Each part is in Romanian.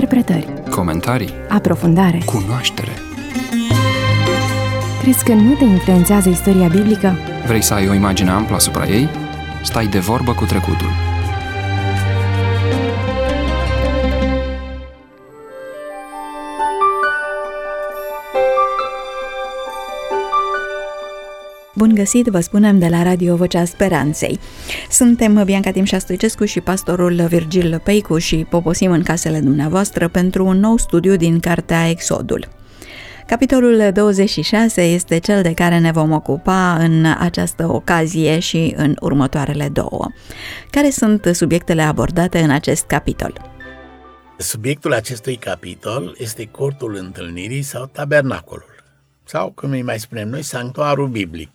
Interpretări, comentarii, aprofundare. cunoaștere. Crezi că nu te influențează istoria biblică? Vrei să ai o imagine amplă asupra ei? Stai de vorbă cu trecutul. Bun găsit, vă spunem de la Radio Vocea Speranței. Suntem Bianca Timșa Stoicescu și pastorul Virgil Peicu și poposim în casele dumneavoastră pentru un nou studiu din cartea Exodul. Capitolul 26 este cel de care ne vom ocupa în această ocazie și în următoarele două. Care sunt subiectele abordate în acest capitol? Subiectul acestui capitol este cortul întâlnirii sau tabernacolul, sau, cum îi mai spunem noi, sanctuarul biblic.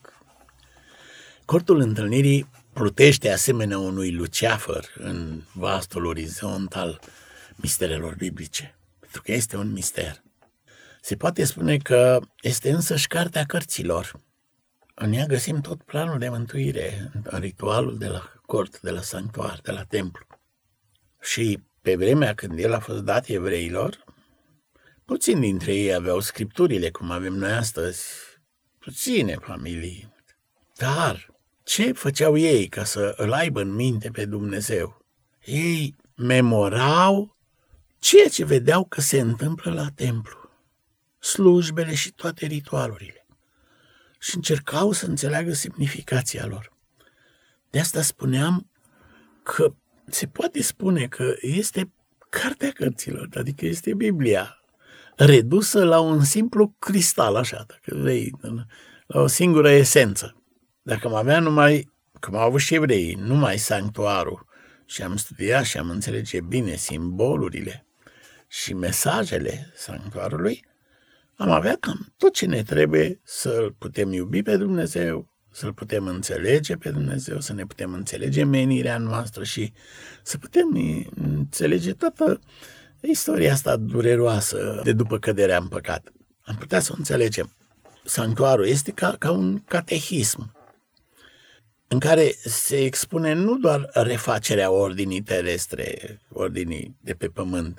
Cortul întâlnirii plutește asemenea unui luceafăr în vastul orizont al misterelor biblice, pentru că este un mister. Se poate spune că este însăși cartea cărților. În ea găsim tot planul de mântuire, în ritualul de la cort, de la sanctuar, de la templu. Și pe vremea când el a fost dat evreilor, puțini dintre ei aveau scripturile, cum avem noi astăzi, puține familii. Dar ce făceau ei ca să îl aibă în minte pe Dumnezeu? Ei memorau ceea ce vedeau că se întâmplă la templu, slujbele și toate ritualurile, și încercau să înțeleagă semnificația lor. De asta spuneam că se poate spune că este cartea cărților, adică este Biblia, redusă la un simplu cristal, așa, dacă vrei, la o singură esență. Dacă am avea numai, cum au avut și evreii, numai sanctuarul, și am studiat și am înțelege bine simbolurile și mesajele sanctuarului, am avea cam tot ce ne trebuie să-L putem iubi pe Dumnezeu, să-L putem înțelege pe Dumnezeu, să ne putem înțelege menirea noastră și să putem înțelege toată istoria asta dureroasă de după căderea în păcat. Am putea să o înțelegem. Sanctuarul este ca un catehism în care se expune nu doar refacerea ordinii terestre, ordinii de pe pământ,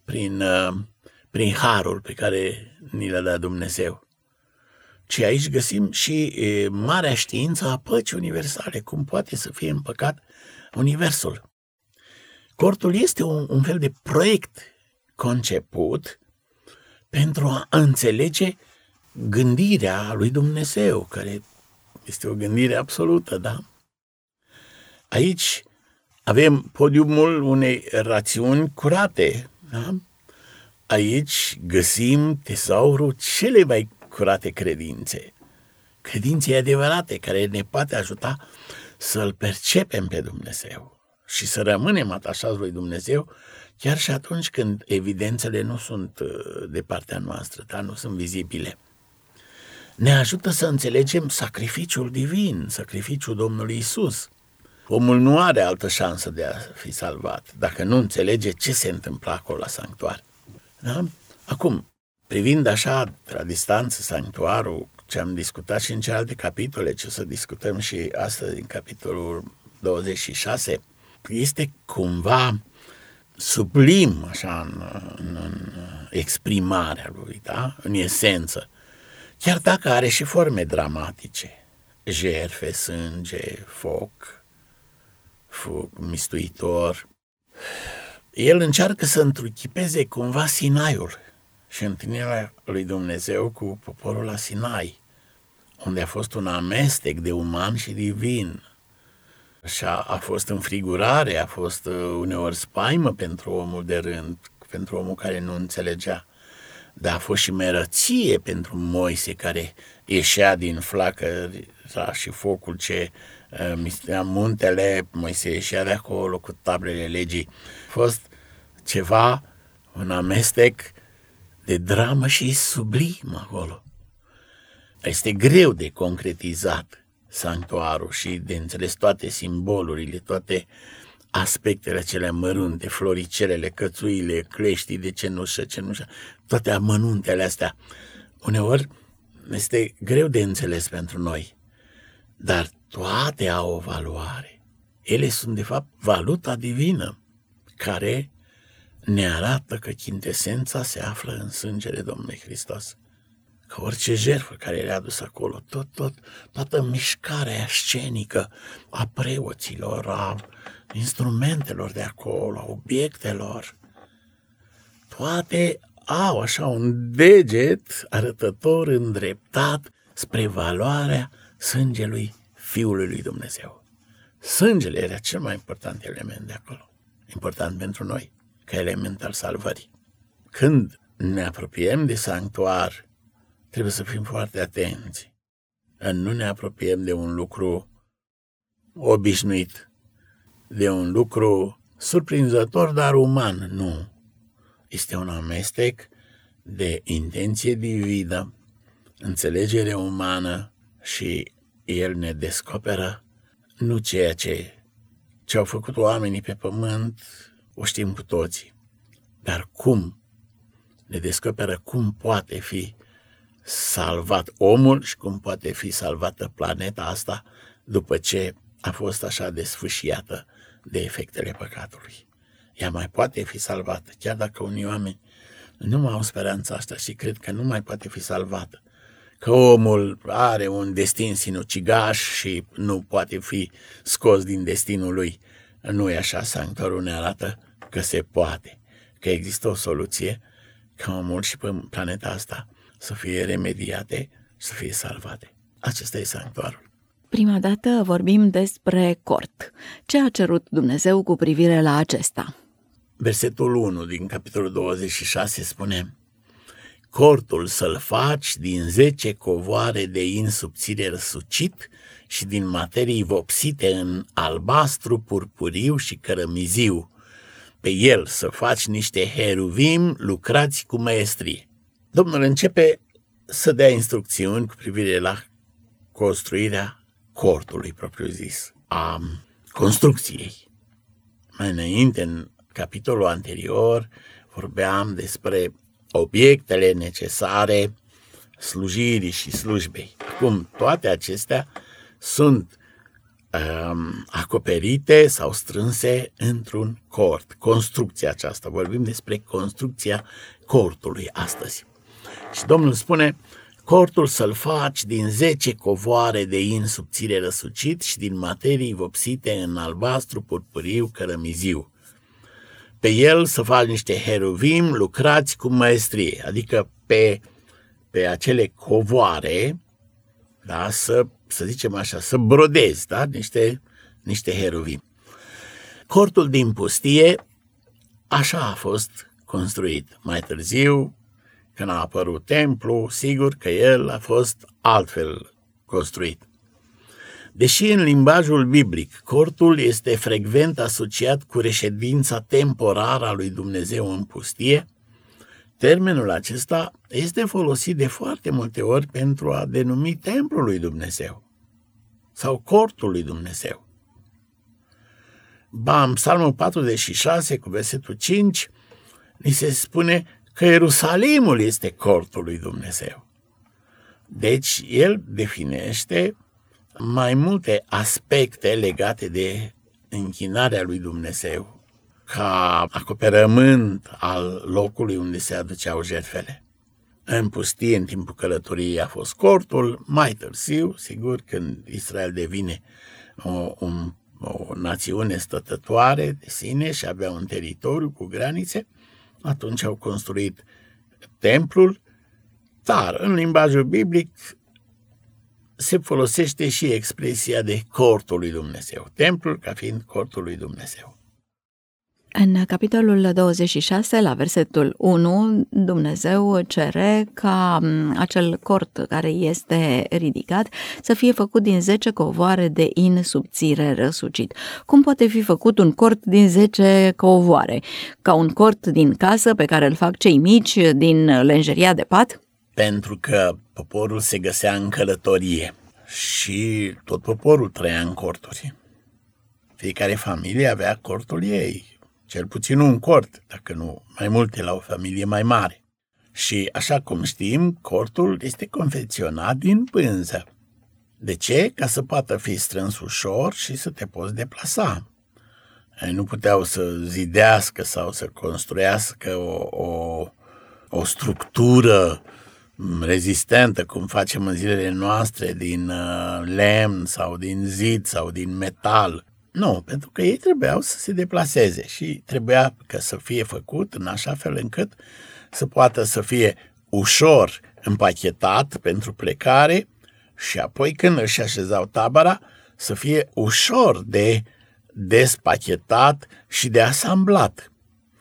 prin harul pe care ni l-a dat Dumnezeu, ci aici găsim și marea știință a păcii universale, cum poate să fie împăcat universul. Cortul este un fel de proiect conceput pentru a înțelege gândirea lui Dumnezeu, care este o gândire absolută, da? Aici avem podiumul unei rațiuni curate, da? Aici găsim tezaurul cele mai curate credințe, credințe adevărate, care ne poate ajuta să-L percepem pe Dumnezeu și să rămânem atașați lui Dumnezeu, chiar și atunci când evidențele nu sunt de partea noastră, dar nu sunt vizibile. Ne ajută să înțelegem sacrificiul divin, sacrificiul Domnului Iisus. Omul nu are altă șansă de a fi salvat dacă nu înțelege ce se întâmplă acolo la sanctuar. Da? Acum, privind așa la distanță sanctuarul, ce am discutat și în celelalte capitole, ce o să discutăm și astăzi în capitolul 26, este cumva sublim așa în exprimarea lui, da? În esență. Chiar dacă are și forme dramatice, jertfe, sânge, foc mistuitor, el încearcă să întruchipeze cumva Sinaiul și întâlnirea lui Dumnezeu cu poporul la Sinai, unde a fost un amestec de uman și divin. Și a fost înfrigurare, a fost uneori spaimă pentru omul de rând, pentru omul care nu înțelegea. Dar a fost și merăție pentru Moise, care ieșea din flacăra și focul ce mistea muntele, Moise ieșea de acolo cu tablele legii. A fost ceva, un amestec de dramă și sublim acolo. Este greu de concretizat sanctuarul și de înțeles toate simbolurile, toate aspectele acelea mărunte, floricelele, cățuile, cleștii de cenușă, toate amănuntele astea. Uneori este greu de înțeles pentru noi, dar toate au o valoare. Ele sunt, de fapt, valuta divină care ne arată că chintesența se află în sângele Domnului Hristos. Că orice jertfă care era adus acolo, toată mișcarea scenică a preoților, a instrumentelor de acolo, a obiectelor, toate au așa un deget arătător îndreptat spre valoarea sângelui Fiului lui Dumnezeu. Sângele era cel mai important element de acolo, important pentru noi, ca element al salvării. Când ne apropiem de sanctuar, trebuie să fim foarte atenți. Nu ne apropiem de un lucru obișnuit, de un lucru surprinzător, dar uman. Nu. Este un amestec de intenție divină, înțelegere umană și El ne descoperă nu ceea ce au făcut oamenii pe pământ, o știm cu toții, dar cum ne descoperă cum poate fi salvat omul și cum poate fi salvată planeta asta după ce a fost așa desfâșiată de efectele păcatului. Ea mai poate fi salvată, chiar dacă unii oameni nu mai au speranța asta și cred că nu mai poate fi salvată, că omul are un destin sinucigaș și nu poate fi scos din destinul lui. Nu e așa, sanctuarul ne arată că se poate, că există o soluție ca omul și pe planeta asta să fie remediate și să fie salvate. Acesta e sanctuarul. Prima dată vorbim despre cort. Ce a cerut Dumnezeu cu privire la acesta? Versetul 1 din capitolul 26 spune: cortul să-l faci din 10 covoare de in subțire răsucit și din materii vopsite în albastru, purpuriu și cărămiziu. Pe el să faci niște heruvim lucrați cu maestrie. Domnul începe să dea instrucțiuni cu privire la construirea cortului propriu-zis, a construcției. Mai înainte, în capitolul anterior, vorbeam despre obiectele necesare slujirii și slujbei. Acum, toate acestea sunt acoperite sau strânse într-un cort. Construcția aceasta, vorbim despre construcția cortului astăzi. Și Domnul spune: cortul să-l faci din 10 covoare de in subțire răsucit și din materii vopsite în albastru, purpuriu, cărămiziu. Pe el să faci niște heruvim lucrați cu maestrie, adică pe acele covoare, da, să zicem așa, să brodezi, da, niște heruvim. Cortul din pustie așa a fost construit. Mai târziu, când a apărut templu, sigur că el a fost altfel construit. Deși în limbajul biblic cortul este frecvent asociat cu reședința temporară a lui Dumnezeu în pustie, termenul acesta este folosit de foarte multe ori pentru a denumi templul lui Dumnezeu sau cortul lui Dumnezeu. În Psalmul 46, cu versetul 5, ni se spune că Ierusalimul este cortul lui Dumnezeu. Deci, el definește mai multe aspecte legate de închinarea lui Dumnezeu ca acoperământ al locului unde se aduceau jertfele. În pustie, în timpul călătoriei, a fost cortul. Mai târziu, sigur, când Israel devine o națiune stătătoare de sine și avea un teritoriu cu granițe, atunci au construit templul, dar în limbajul biblic se folosește și expresia de cortul lui Dumnezeu, templul ca fiind cortul lui Dumnezeu. În capitolul 26, la versetul 1, Dumnezeu cere ca acel cort care este ridicat să fie făcut din 10 covoare de in subțire răsucit. Cum poate fi făcut un cort din 10 covoare? Ca un cort din casă pe care îl fac cei mici din lenjeria de pat? Pentru că poporul se găsea în călătorie și tot poporul trăia în corturi. Fiecare familie avea cortul ei, cel puțin un cort, dacă nu mai multe la o familie mai mare. Și așa cum știm, cortul este confecționat din pânză. De ce? Ca să poată fi strâns ușor și să te poți deplasa. Nu puteau să zidească sau să construiască o structură rezistentă, cum facem în zilele noastre, din lemn sau din zid sau din metal. Nu, pentru că ei trebuiau să se deplaseze și trebuia să fie făcut în așa fel încât să poată să fie ușor împachetat pentru plecare și apoi când își așezau tabăra să fie ușor de despachetat și de asamblat.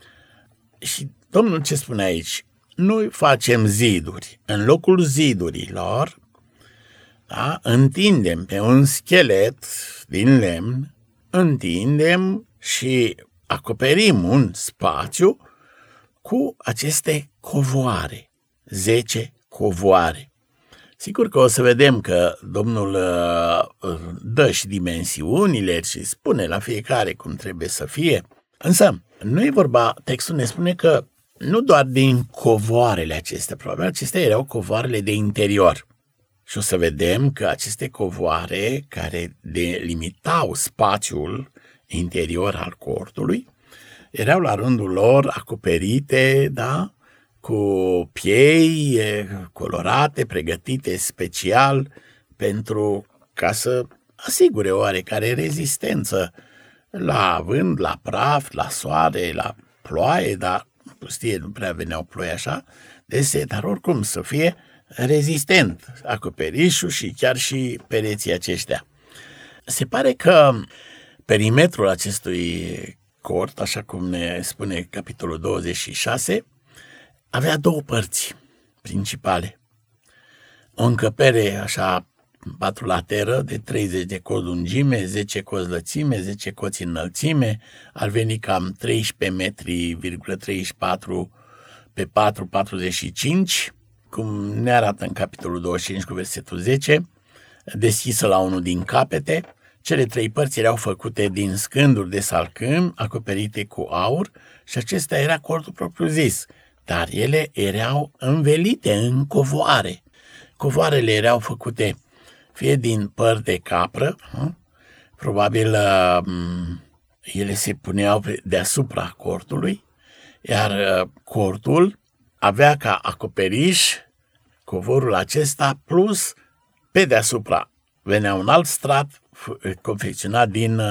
Și Domnul ce spune aici? Noi facem ziduri. În locul zidurilor, da, întindem pe un schelet din lemn, întindem și acoperim un spațiu cu aceste covoare, 10 covoare. Sigur că o să vedem că Domnul dă și dimensiunile și spune la fiecare cum trebuie să fie, însă nu e vorba, textul ne spune că nu doar din covoarele acestea, probabil acestea erau covoarele de interior. Și o să vedem că aceste covoare care delimitau spațiul interior al cortului erau la rândul lor acoperite, da, cu piei colorate, pregătite special pentru ca să asigure oarecare rezistență la vânt, la praf, la soare, la ploaie, dar în pustie nu prea veneau ploi așa dese, dar oricum să fie rezistent acoperișul și chiar și pereții aceștia. Se pare că perimetrul acestui cort, așa cum ne spune capitolul 26, avea 2 părți principale. O încăpere așa 4 lateră de 30 de coți lungime, 10 coți lățime, 10 coți înălțime, ar veni cam 13 metri,34 pe 4,45, cum ne arată în capitolul 25 cu versetul 10, deschisă la unul din capete. Cele 3 părți erau făcute din scânduri de salcâm, acoperite cu aur și acesta era cortul propriu-zis, dar ele erau învelite în covoare. Covoarele erau făcute fie din păr de capră, probabil ele se puneau deasupra cortului, iar cortul avea ca acoperiș covorul acesta, plus pe deasupra venea un alt strat confecționat din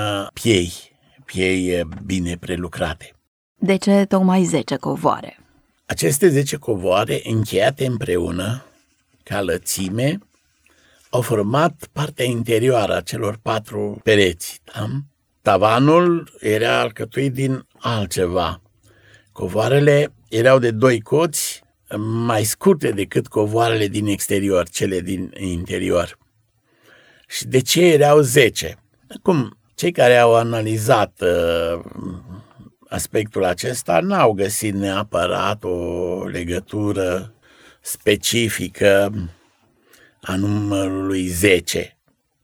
piei bine prelucrate. De ce tocmai 10 covoare? Aceste 10 covoare încheiate împreună ca lățime au format partea interioară a celor 4 pereți. Da? Tavanul era alcătuit din altceva. Covoarele erau de 2 coți, mai scurte decât covoarele din exterior, cele din interior. Și de ce erau 10? Acum, cei care au analizat aspectul acesta n-au găsit neapărat o legătură specifică a numărului 10.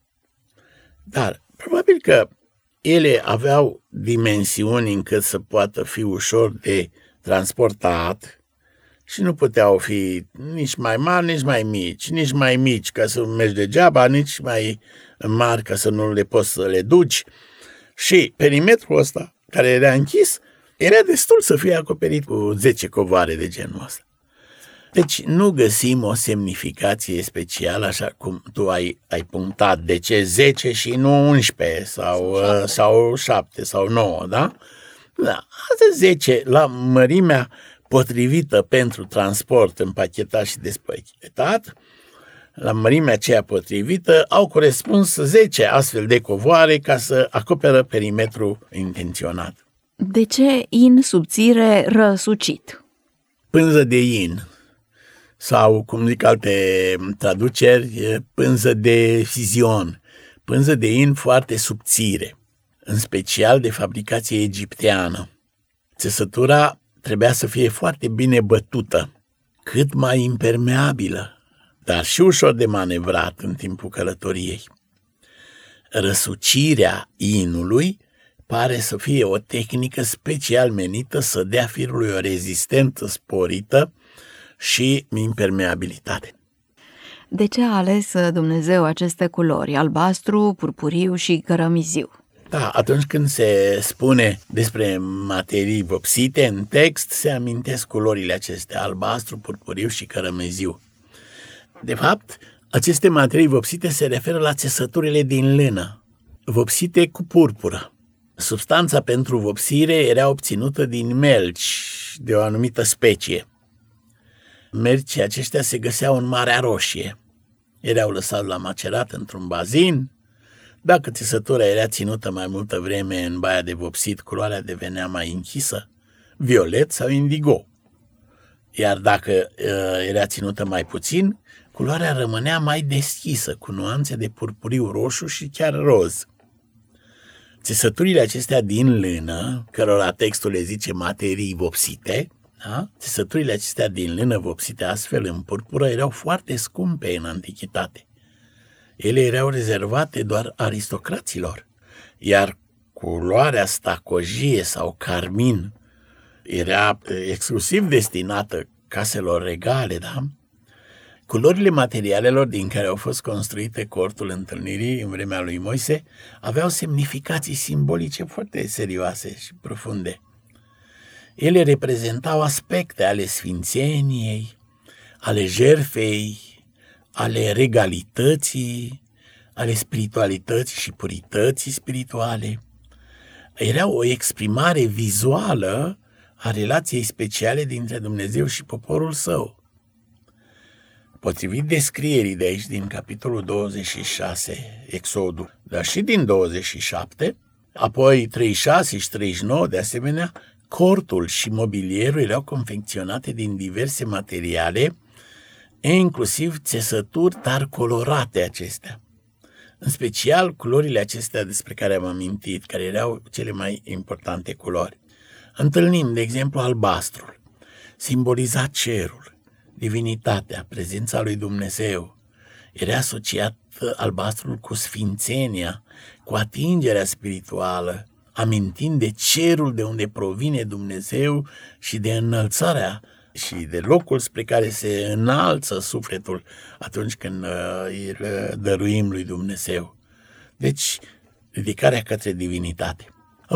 Dar probabil că ele aveau dimensiuni încât să poată fi ușor de transportat și nu puteau fi nici mai mari, nici mai mici, nici mai mici ca să mergi degeaba, nici mai mari ca să nu le poți să le duci. Și perimetrul ăsta, care era închis, era destul să fie acoperit cu 10 covoare de genul ăsta. Deci nu găsim o semnificație specială, așa cum tu ai punctat, de ce 10 și nu 11 sau 7 sau 9, da? Da, astea 10 la mărimea potrivită pentru transport, împachetat și despachetat, la mărimea aceea potrivită, au corespuns 10 astfel de covoare ca să acoperă perimetrul intenționat. De ce in subțire răsucit? Pânză de in, sau, cum zic alte traduceri, pânză de fizion, pânză de in foarte subțire, în special de fabricație egipteană. Țesătura trebuia să fie foarte bine bătută, cât mai impermeabilă, dar și ușor de manevrat în timpul călătoriei. Răsucirea inului pare să fie o tehnică special menită să dea firului o rezistență sporită și impermeabilitate. De ce a ales Dumnezeu aceste culori, albastru, purpuriu și cărămiziu? Da, atunci când se spune despre materii vopsite în text, se amintesc culorile acestea, albastru, purpuriu și cărămeziu. De fapt, aceste materii vopsite se referă la țesăturile din lână, vopsite cu purpură. Substanța pentru vopsire era obținută din melci de o anumită specie. Melcii aceștia se găseau în Marea Roșie. Erau lăsați la macerat într-un bazin. Dacă țesătura era ținută mai multă vreme în baia de vopsit, culoarea devenea mai închisă, violet sau indigo. Iar dacă era ținută mai puțin, culoarea rămânea mai deschisă, cu nuanțe de purpuriu roșu și chiar roz. Țesăturile acestea din lână, cărora textul le zice materii vopsite, da? Țesăturile acestea din lână vopsite astfel în purpură erau foarte scumpe în antichitate. Ele erau rezervate doar aristocraților, iar culoarea stacojie sau carmin era exclusiv destinată caselor regale, da? Culorile materialelor din care au fost construite cortul întâlnirii în vremea lui Moise aveau semnificații simbolice foarte serioase și profunde. Ele reprezentau aspecte ale sfințeniei, ale jertfei, ale regalității, ale spiritualității și purității spirituale. Era o exprimare vizuală a relației speciale dintre Dumnezeu și poporul său. Potrivit descrierii de aici din capitolul 26, Exodul, dar și din 27, apoi 36 și 39, de asemenea, cortul și mobilierul erau confecționate din diverse materiale, inclusiv țesături, dar colorate acestea. În special, culorile acestea despre care am amintit, care erau cele mai importante culori. Întâlnim, de exemplu, albastrul. Simboliza cerul, divinitatea, prezența lui Dumnezeu. Era asociat albastrul cu sfințenia, cu atingerea spirituală, amintind de cerul de unde provine Dumnezeu și de înălțarea și de locul spre care se înalță sufletul atunci când îl dăruim lui Dumnezeu. Deci, ridicarea către divinitate.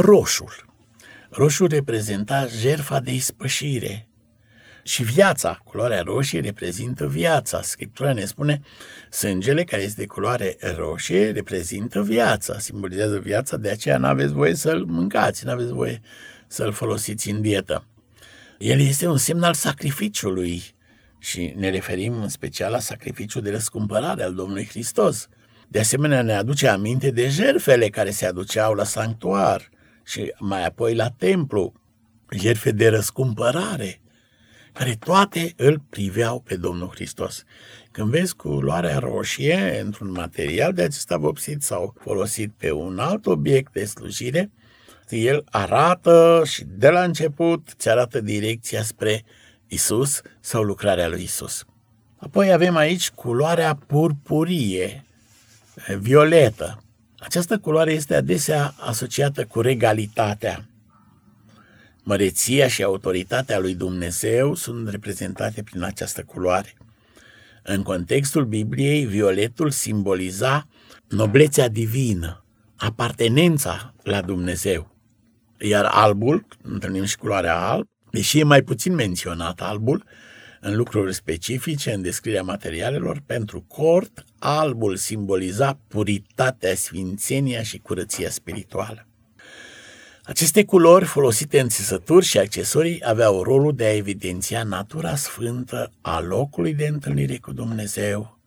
Roșul reprezenta jertfa de ispășire și viața. Culoarea roșie reprezintă viața. Scriptura ne spune, sângele care este de culoare roșie reprezintă viața, simbolizează viața, de aceea n-aveți voie să-l mâncați, n-aveți voie să-l folosiți în dietă. El este un semn al sacrificiului și ne referim în special la sacrificiul de răscumpărare al Domnului Hristos. De asemenea, ne aduce aminte de jertfele care se aduceau la sanctuar și mai apoi la templu, jertfe de răscumpărare, care toate îl priveau pe Domnul Hristos. Când vezi culoarea roșie într-un material de acesta vopsit sau folosit pe un alt obiect de slujire, el arată și de la început îți arată direcția spre Isus sau lucrarea lui Isus. Apoi avem aici culoarea purpurie, violetă. Această culoare este adesea asociată cu regalitatea. Măreția și autoritatea lui Dumnezeu sunt reprezentate prin această culoare. În contextul Bibliei, violetul simboliza noblețea divină, apartenența la Dumnezeu. Iar albul, întâlnim și culoarea alb, deși e mai puțin menționat albul, în lucruri specifice, în descrierea materialelor, pentru cort, albul simboliza puritatea, sfințenia și curăția spirituală. Aceste culori folosite în țesături și accesorii aveau rolul de a evidenția natura sfântă a locului de întâlnire cu Dumnezeu,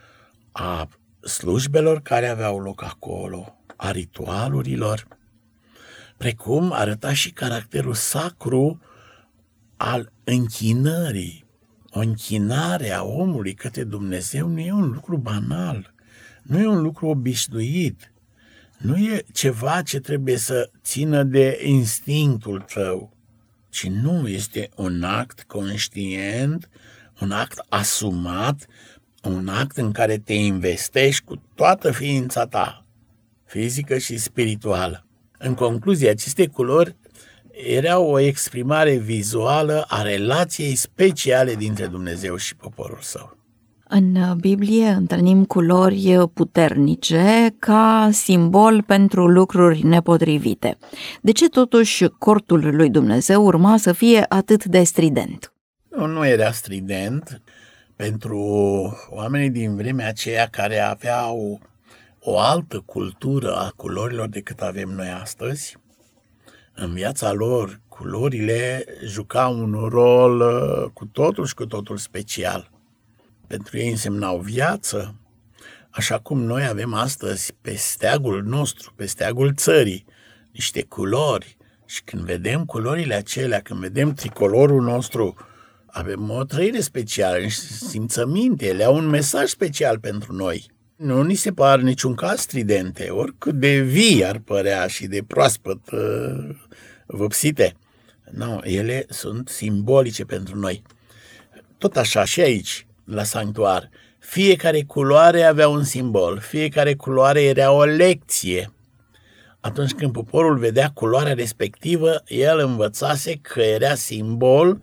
a slujbelor care aveau loc acolo, a ritualurilor, precum arăta și caracterul sacru al închinării. O închinare a omului către Dumnezeu nu e un lucru banal, nu e un lucru obișnuit, nu e ceva ce trebuie să țină de instinctul tău, ci nu, este un act conștient, un act asumat, un act în care te investești cu toată ființa ta, fizică și spirituală. În concluzie, aceste culori erau o exprimare vizuală a relației speciale dintre Dumnezeu și poporul său. În Biblie întâlnim culori puternice ca simbol pentru lucruri nepotrivite. De ce totuși cortul lui Dumnezeu urma să fie atât de strident? Nu era strident pentru oamenii din vremea aceea care aveau o altă cultură a culorilor decât avem noi astăzi. În viața lor, culorile jucau un rol cu totul special. Pentru ei însemnau viață, așa cum noi avem astăzi pe steagul nostru, pe steagul țării, niște culori. Și când vedem culorile acelea, când vedem tricolorul nostru, avem o trăire specială, niște simțăminte, ele au un mesaj special pentru noi. Nu ni se par niciun caz stridente, oricât de vii ar părea și de proaspăt vopsite. Nu, ele sunt simbolice pentru noi. Tot așa și aici, la sanctuar, fiecare culoare avea un simbol, fiecare culoare era o lecție. Atunci când poporul vedea culoarea respectivă, el învățase că era simbolul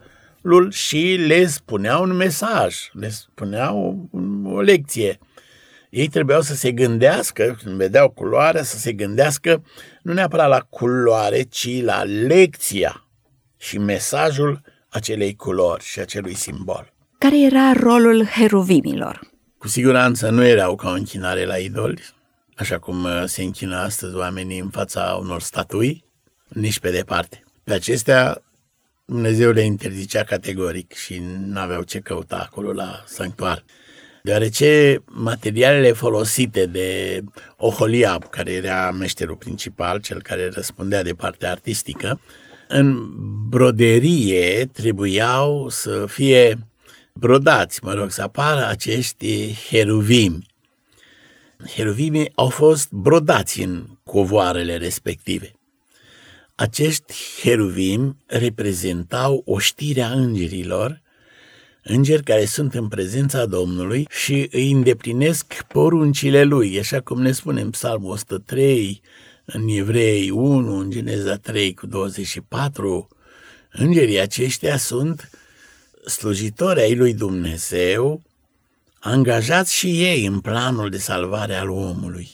și le spunea un mesaj, le spunea o lecție. Ei trebuiau să se gândească, când vedeau culoarea, să se gândească nu neapărat la culoare, ci la lecția și mesajul acelei culori și acelui simbol. Care era rolul heruvimilor? Cu siguranță nu erau ca o închinare la idoli, așa cum se închină astăzi oamenii în fața unor statui, nici pe departe. Pe acestea Dumnezeu le interzicea categoric și n-aveau ce căuta acolo la sanctuar. Deoarece materialele folosite de Oholiab, care era meșterul principal, cel care răspundea de partea artistică, în broderie trebuiau să fie brodați, să apară acești heruvimi. Heruvimii au fost brodați în covoarele respective. Acești heruvimi reprezentau oștirea îngerilor, îngeri care sunt în prezența Domnului și îi îndeplinesc poruncile lui, așa cum ne spune în Psalmul 103, în Evrei 1, în Geneza 3:24. Îngerii aceștia sunt slujitori ai lui Dumnezeu, angajați și ei în planul de salvare al omului.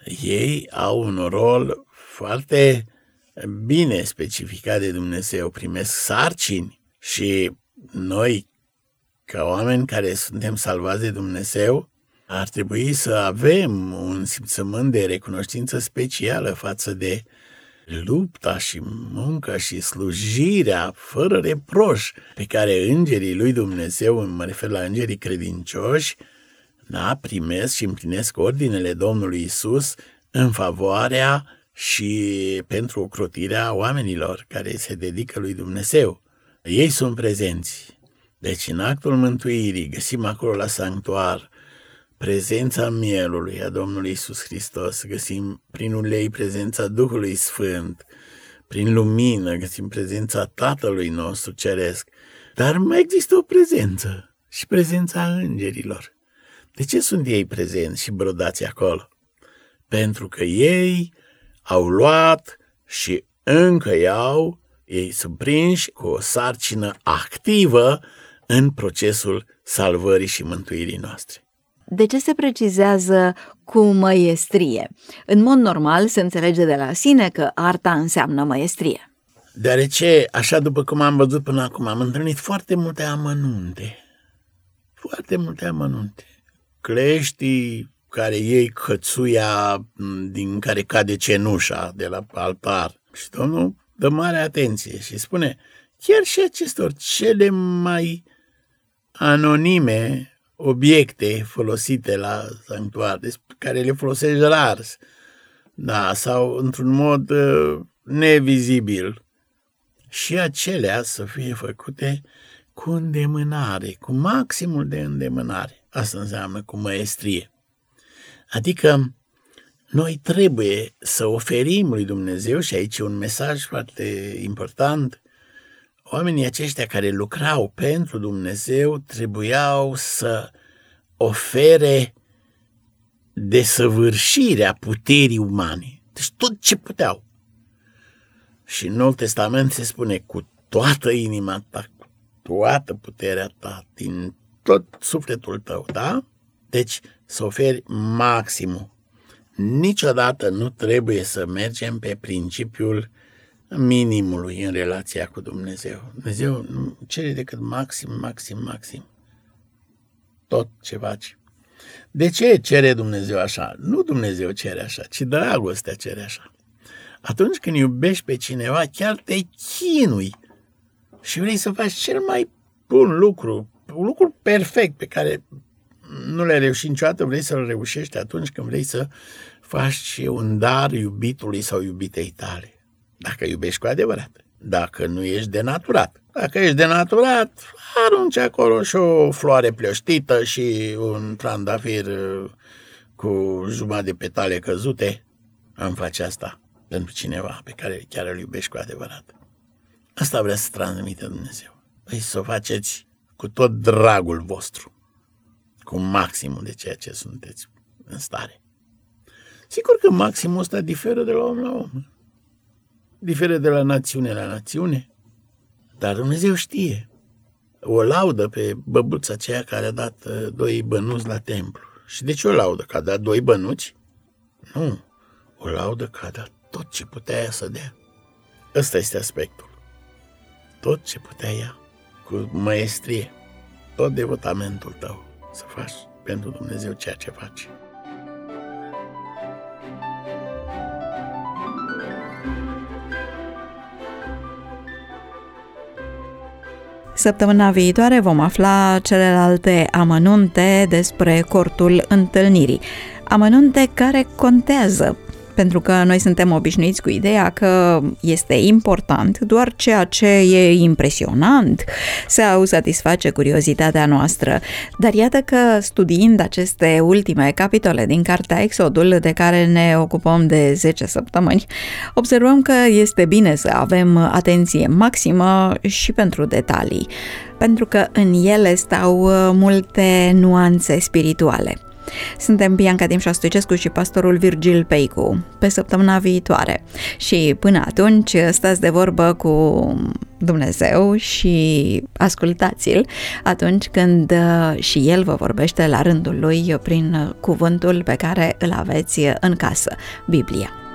Ei au un rol foarte bine specificat de Dumnezeu, primesc sarcini și noi, ca oameni care suntem salvați de Dumnezeu, ar trebui să avem un simțământ de recunoștință specială față de lupta și munca și slujirea fără reproș pe care îngerii lui Dumnezeu, mă refer la îngerii credincioși, primesc și împlinesc ordinele Domnului Isus în favoarea și pentru ocrotirea oamenilor care se dedică lui Dumnezeu. Ei sunt prezenți. Deci în actul mântuirii găsim acolo la sanctuar prezența mielului a Domnului Iisus Hristos, găsim prin ulei prezența Duhului Sfânt, prin lumină găsim prezența Tatălui nostru Ceresc, dar mai există o prezență și prezența îngerilor. De ce sunt ei prezenți și brodați acolo? Pentru că ei au luat și încă iau, ei sunt prinși cu o sarcină activă în procesul salvării și mântuirii noastre. De ce se precizează cu măiestrie? În mod normal se înțelege de la sine că arta înseamnă măiestrie. Deoarece, așa după cum am văzut până acum, am întâlnit foarte multe amănunte. Cleștii care iei cățuia din care cade cenușa de la altar. Și Domnul dă mare atenție și spune, chiar și acestor cele mai anonime obiecte folosite la sanctuar, care le folosești rar, sau într-un mod nevizibil, și acelea să fie făcute cu îndemânare, cu maximul de îndemânare. Asta înseamnă cu măiestrie. Adică noi trebuie să oferim lui Dumnezeu, și aici e un mesaj foarte important, oamenii aceștia care lucrau pentru Dumnezeu trebuiau să ofere desăvârșirea puterii umane. Deci tot ce puteau. Și în Noul Testament se spune cu toată inima ta, cu toată puterea ta, din tot sufletul tău, da? Deci să oferi maximul. Niciodată nu trebuie să mergem pe principiul minimului în relația cu Dumnezeu. Dumnezeu nu cere decât maxim. Tot ce faci. De ce cere Dumnezeu așa? Nu Dumnezeu cere așa, ci dragostea cere așa. Atunci când iubești pe cineva, chiar te chinui și vrei să faci cel mai bun lucru, un lucru perfect pe care nu le-ai reușit niciodată, vrei să-l reușești atunci când vrei să faci un dar iubitului sau iubitei tale. Dacă iubești cu adevărat. Dacă nu ești denaturat. Dacă ești denaturat, arunci acolo și o floare plăștită și un trandafir cu jumătate de petale căzute. Îmi faci asta pentru cineva pe care chiar îl iubești cu adevărat. Asta vrea să transmite Dumnezeu. Păi să o faceți cu tot dragul vostru. Cu maximul de ceea ce sunteți în stare. Sigur că maximul ăsta diferă de la om la om. Diferă de la națiune la națiune. Dar Dumnezeu știe. O laudă pe băbuța aceea care a dat 2 bănuți la templu. Și de ce o laudă? Că a dat 2 bănuți? Nu. O laudă că a dat tot ce putea ea să dea. Ăsta este aspectul. Tot ce putea ea, cu măestrie, tot devotamentul tău să faci pentru Dumnezeu ceea ce faci. Săptămâna viitoare vom afla celelalte amănunte despre cortul întâlnirii. Amănunte care contează, pentru că noi suntem obișnuiți cu ideea că este important doar ceea ce e impresionant sau satisface curiozitatea noastră. Dar iată că studiind aceste ultime capitole din cartea Exodul, de care ne ocupăm de 10 săptămâni, observăm că este bine să avem atenție maximă și pentru detalii, pentru că în ele stau multe nuanțe spirituale. Suntem Bianca Dimșa Stoicescu și pastorul Virgil Peicu. Pe săptămâna viitoare. Și până atunci stați de vorbă cu Dumnezeu și ascultați-l atunci când și El vă vorbește la rândul Lui prin cuvântul pe care îl aveți în casă, Biblia.